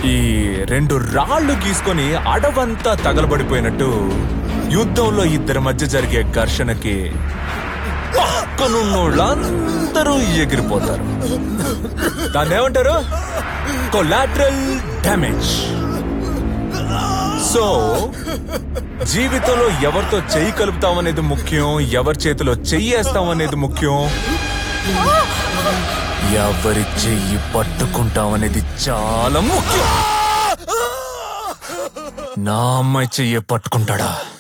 ఈ రెండు రాళ్లు గీసుకొని అడవంతా తగలబడిపోయినట్టు యుద్ధంలో ఇద్దరి మధ్య జరిగే ఘర్షణకి పక్కనున్నోళ్ళందరూ ఎగిరిపోతారు. దాన్ని ఏమంటారు? Collateral damage. సో జీవితంలో ఎవరితో చెయ్యి కలుపుతాం అనేది ముఖ్యం, ఎవరి చేతిలో చెయ్యేస్తాం అనేది ముఖ్యం, ఎవరి చెయ్యి పట్టుకుంటాం అనేది చాలా ముఖ్యం. నా అమ్మాయి చెయ్యి పట్టుకుంటాడా?